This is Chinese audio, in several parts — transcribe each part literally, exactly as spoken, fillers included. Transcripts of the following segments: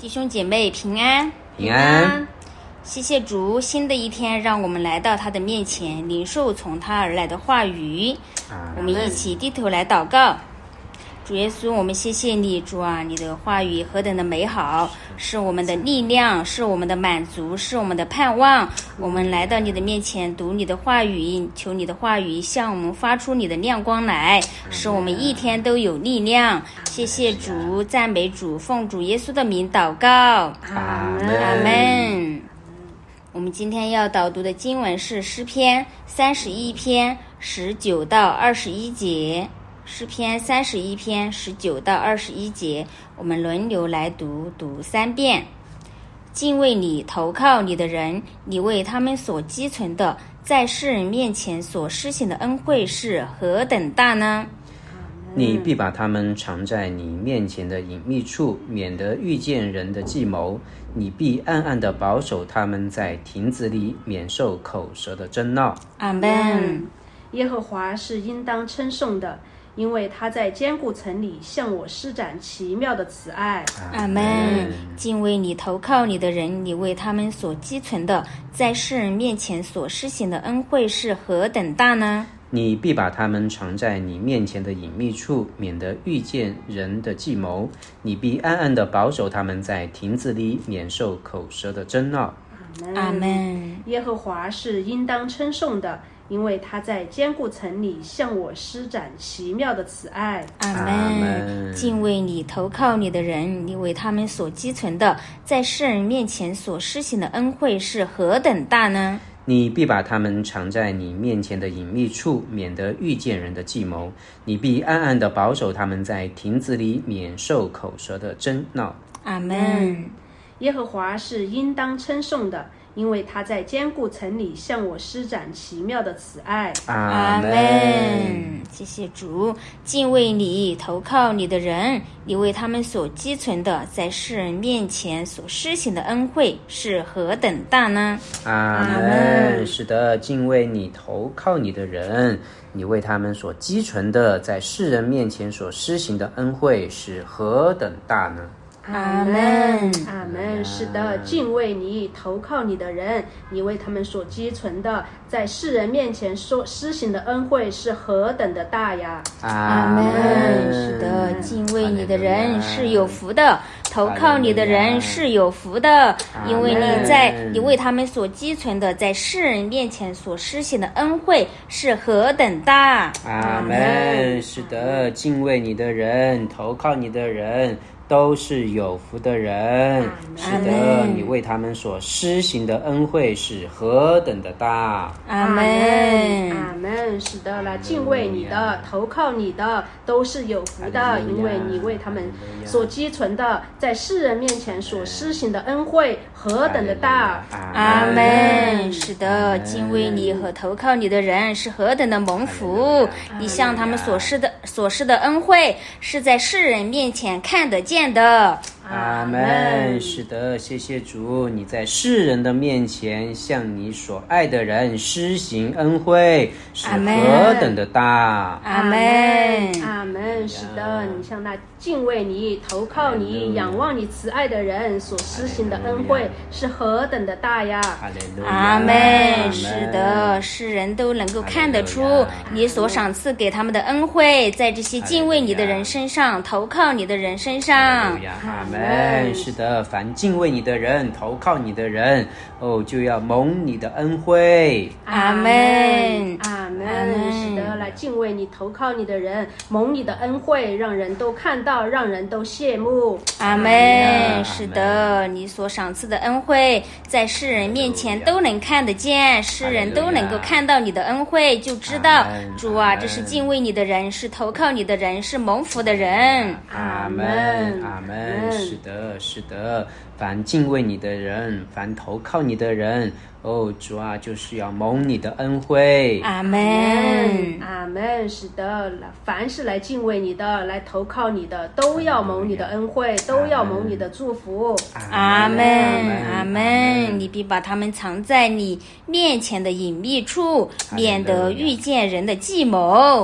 弟兄姐妹平安， 平安。 谢谢主，新的一天让我们来到他的面前，领受从他而来的话语。我们一起低头来祷告。主耶稣，我们谢谢你，主啊，你的话语何等的美好，是我们的力量，是我们的满足，是我们的盼望。我们来到你的面前读你的话语，求你的话语向我们发出你的亮光来，使我们一天都有力量。谢谢主，赞美主，奉主耶稣的名祷告， 阿门阿门。我们今天要导读的经文是诗篇三十一篇十九到二十一节。诗篇三十一篇十九到二十一节，我们轮流来读，读三遍。敬畏你、投靠你的人，你为他们所积存的，在世人面前所施行的恩惠是何等大呢？ 你必把他们藏在你面前的隐秘处，免得遇见人的计谋。你必暗暗地保守他们在亭子里，免受口舌的争闹。 阿们。 耶和华是应当称颂的，因为他在坚固城里向我施展奇妙的慈爱。 阿们。敬畏你、投靠你的人，你为他们所积存的，在世人面前所施行的恩惠是何等大呢？ 你必把他们藏在你面前的隐秘处，免得遇见人的计谋。你必暗暗地保守他们在亭子里，免受口舌的争闹。 阿们。 耶和华是应当称颂的，因为他在坚固城里向我施展奇妙的慈爱。 阿们。敬畏你、投靠你的人，你为他们所积存的，在世人面前所施行的恩惠是何等大呢？ 你必把他们藏在你面前的隐秘处，免得遇见人的计谋。你必暗暗地保守他们在亭子里，免受口舌的争闹。 阿们。 耶和华是应当称颂的，因为他在坚固城里向我施展奇妙的慈爱。 阿们。谢谢主。敬畏你、投靠你的人，你为他们所积存的，在世人面前所施行的恩惠是何等大呢？ 阿们。是的，敬畏你、投靠你的人，你为他们所积存的，在世人面前所施行的恩惠是何等大呢？ 阿门，阿门。是的，敬畏你、投靠你的人，你为他们所积存的，在世人面前所施行的恩惠是何等的大呀！ 阿门。是的，敬畏你的人是有福的，投靠你的人是有福的，因为你在你为他们所积存的，在世人面前所施行的恩惠是何等大！ 阿门。是的，敬畏你的人、投靠你的人都是有福的人。是的，你为他们所施行的恩惠是何等的大。 阿门， 阿门。是的，来敬畏你的、投靠你的都是有福的，因为你为他们所积存的，在世人面前所施行的恩惠何等的大。 阿门。是的，敬畏你和投靠你的人是何等的蒙福，你向他们所施的所施的恩惠是在世人面前看得见的。 阿门。是的，谢谢主，你在世人的面前向你所爱的人施行恩惠是何等的大。 阿门， 阿门。是的，你向那敬畏你、投靠你、仰望你慈爱的人所施行的恩惠是何等的大呀！ 阿门。是的，世人都能够看得出你所赏赐给他们的恩惠，在这些敬畏你的人身上、投靠你的人身上。 阿门。是的，凡敬畏你的人、投靠你的人，哦，就要蒙你的恩惠。 阿门， 阿门。是的，来敬畏你、投靠你的人，蒙你的恩惠，让人都看到，让人都羡慕。 阿门。是的，你所赏赐的恩惠，在世人面前都能看得见，世人都能够看到你的恩惠，就知道主啊，这是敬畏你的人，是投靠你的人，是蒙福的人。 阿门，阿门。是的，是的，凡敬畏你的人，凡投靠你的人，哦，主啊，就是要蒙你的恩惠。 阿门， 阿门。是的，凡是来敬畏你的、来投靠你的，都要蒙你的恩惠，都要蒙你的祝福。 阿门，阿门。你必把他们藏在你面前的隐秘处，免得遇见人的计谋。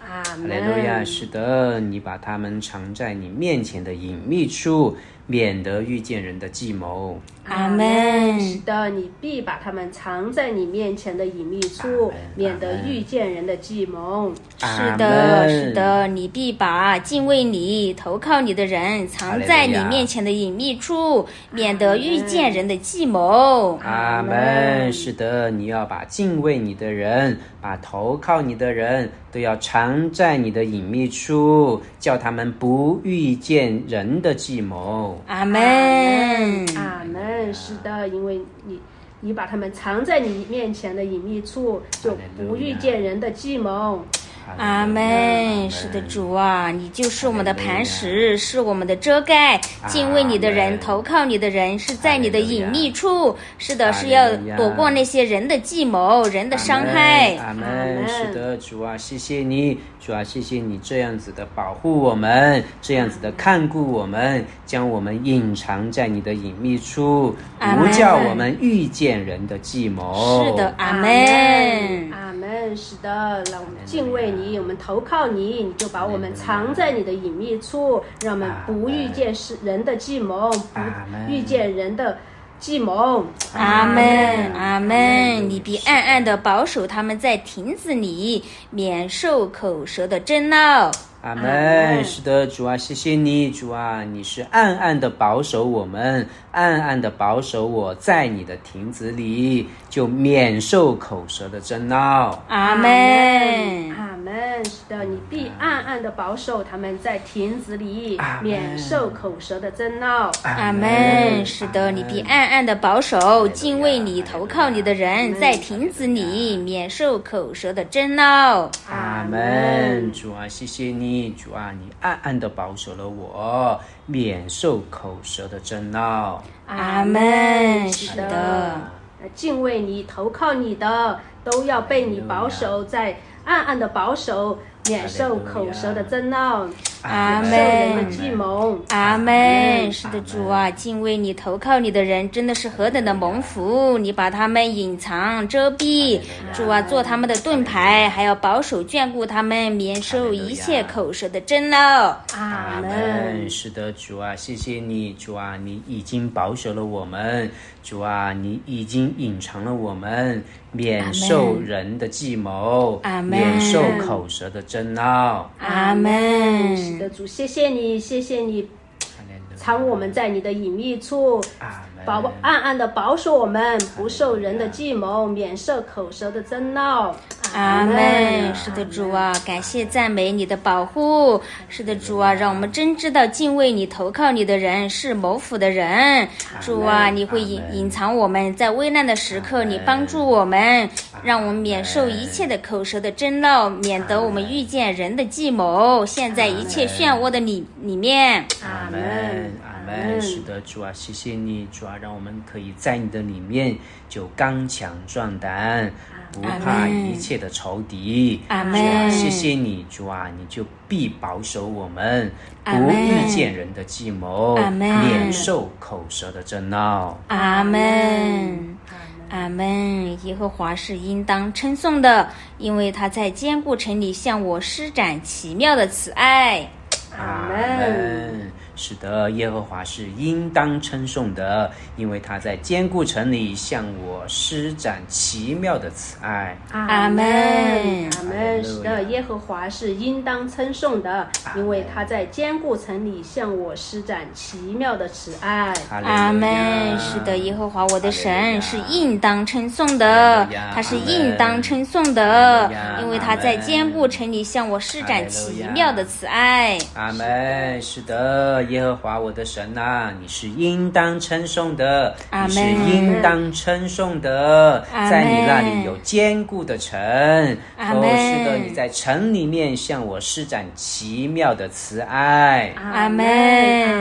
阿门。 哈利路亚，是的，你把他们藏在你面前的隐秘处，免得遇见人的计谋。 阿门。 是的，你必把他们藏在你面前的隐秘处，免得遇见人的计谋。 是的，是的，你必把敬畏你、投靠你的人藏在你面前的隐秘处，免得遇见人的计谋。 阿门。是的，你要把敬畏你的人、把投靠你的人都要藏在你的隐秘处，叫他们不遇见人的计谋。 阿门。 阿门。是的，因为你你把他们藏在你面前的隐秘处，就不遇见人的计谋。 阿门。是的，主啊，你就是我们的磐石，是我们的遮盖。敬畏你的人、投靠你的人是在你的隐秘处。是的，是要躲过那些人的计谋、人的伤害。 阿门。是的，主啊，谢谢你，主啊，谢谢你这样子的保护我们，这样子的看顾我们，将我们隐藏在你的隐秘处，不叫我们遇见人的计谋。 是的，阿门。 阿门。是的，让我们敬畏你，我们投靠你，你就把我们藏在你的隐秘处，让我们不遇见人的计谋，不遇见人的计谋。 阿门。阿门。你必暗暗的保守他们在亭子里，免受口舌的争闹。 阿门。是的，主啊，谢谢你，主啊，你是暗暗的保守我们，暗暗的保守我在你的亭子里，就免受口舌的争闹。 阿门。 阿门。是的，你必暗暗的保守他们在亭子里，免受口舌的争闹。 阿门。是的，你必暗暗的保守敬畏你、投靠你的人在亭子里，免受口舌的争闹。 阿门。主啊，谢谢你，主啊，你暗暗的保守了我，免受口舌的争闹。 阿门。是的， 敬畏你、投靠你的，都要被你保守，在暗暗的保守，免受口舌的争闹。 阿门。 人的计谋。 阿门。是的，主啊，敬畏你、投靠你的人真的是何等的蒙福！你把他们隐藏、遮蔽，主啊，做他们的盾牌，还要保守眷顾他们，免受一切口舌的争闹。 阿门。是的，主啊，谢谢你，主啊，你已经保守了我们，主啊，你已经隐藏了我们，免受人的计谋，免受口舌的争闹。 阿门。 是的，主，谢谢你，谢谢你藏我们在你的隐秘处，保暗暗的保守我们，不受人的计谋，免受口舌的争闹。 阿门。是的，主啊，感谢赞美你的保护。是的，主啊，让我们真知道敬畏你、投靠你的人是谋福的人。主啊，你会隐隐藏我们，在危难的时刻你帮助我们，让我们免受一切的口舌的争闹，免得我们遇见人的计谋，陷在一切漩涡的里里面。 阿门。阿门。是的，主啊，谢谢你，主啊，让我们可以在你的里面就刚强壮胆，不怕一切的仇敌。 阿门。 谢谢你，主啊，你就必保守我们，不遇见人的计谋，免受口舌的争闹。 阿门。阿门。耶和华是应当称颂的，因为他在坚固城里向我施展奇妙的慈爱。 阿门。 是的，耶和华是应当称颂的，因为他在坚固城里向我施展奇妙的慈爱。 阿门。 阿门。是的，耶和华是应当称颂的，因为他在坚固城里向我施展奇妙的慈爱。 阿门。是的，耶和华我的神是应当称颂的，他是应当称颂的，因为他在坚固城里向我施展奇妙的慈爱。 阿门。是的，耶和华我的神啊，你是应当称颂的，你是应当称颂的，在你那里有坚固的城。哦，是的，你在城里面向我施展奇妙的慈爱。 阿门。阿门。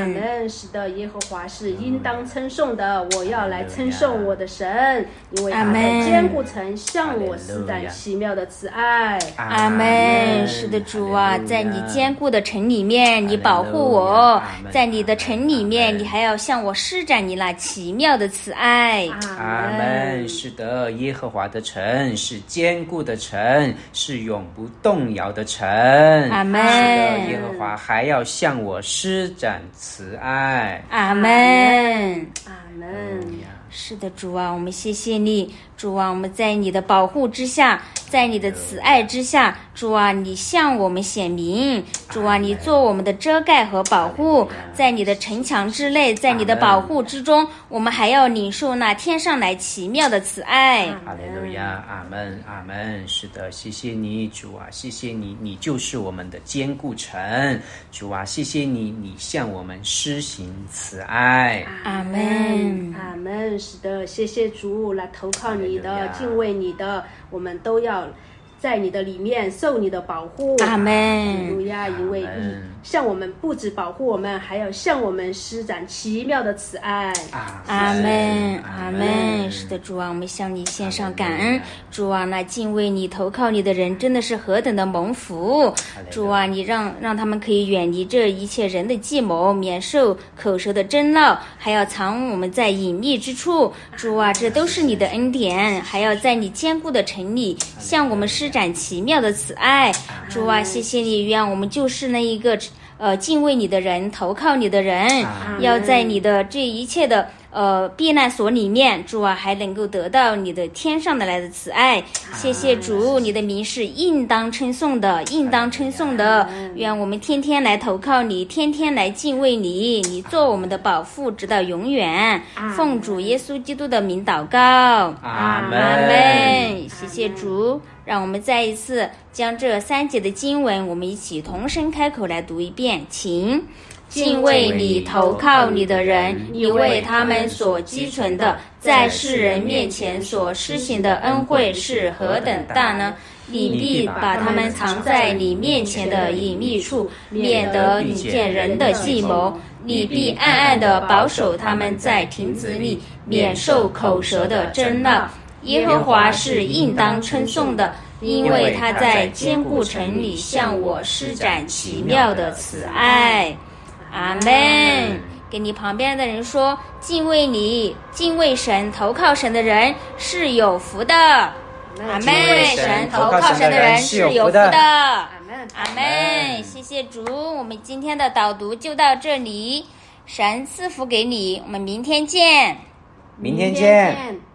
门，是的，耶和华是应当称颂的。我要来称颂我的神，因为他在坚固城向我施展奇妙的慈爱。 阿门。是的，主啊，在你坚固的城里面，你保护我；在你的城里面，你还要向我施展你那奇妙的慈爱。 阿门。是的，耶和华的城是坚固的城，是永不动摇的城。 阿门。 是的，耶和华还要向我施展慈爱。 阿门。 阿门。 是的，主啊，我们谢谢你，主啊，我们在你的保护之下，在你的慈爱之下，主啊，你向我们显明，主啊，你做我们的遮盖和保护，在你的城墙之内，在你的保护之中，我们还要领受那天上来奇妙的慈爱。 哈利路亚，阿门，阿门。是的，谢谢你，主啊，谢谢你，你就是我们的坚固城。主啊，谢谢你，你向我们施行慈爱。 阿门， 阿门。是的，谢谢主，来投靠你的，敬畏你的，我们都要在你的里面受你的保护。 阿门。 哈利路亚，因为你向我们不止保护我们，还要向我们施展奇妙的慈爱。 阿门，阿门。是的，主啊，我们向你献上感恩。主啊，那敬畏你、投靠你的人真的是何等的蒙福。主啊，你让让他们可以远离这一切人的计谋，免受口舌的争闹，还要藏我们在隐秘之处。主啊，这都是你的恩典，还要在你坚固的城里向我们施展奇妙的慈爱。主啊，谢谢你，愿我们就是那一个呃敬畏你的人，投靠你的人，要在你的这一切的呃避难所里面，主啊，还能够得到你的天上的来的慈爱。谢谢主，你的名是应当称颂的，应当称颂的。愿我们天天来投靠你，天天来敬畏你，你做我们的保护直到永远。奉主耶稣基督的名祷告。 阿门。 阿门。谢谢主。让我们再一次将这三节的经文，我们一起同声开口来读一遍，请。敬畏你、投靠你的人，你为他们所积存的，在世人面前所施行的恩惠是何等大呢？你必把他们藏在你面前的隐秘处，免得你见人的计谋。你必暗暗地保守他们在亭子里，免受口舌的争闹。耶和华是应当称颂的，因为他在坚固城里向我施展奇妙的慈爱。阿门。给你旁边的人说，敬畏你、敬畏神、投靠神的人是有福的。阿门。神投靠神的人是有福的。阿门。阿门。谢谢主，我们今天的导读就到这里，神赐福给你，我们明天见。 明天见。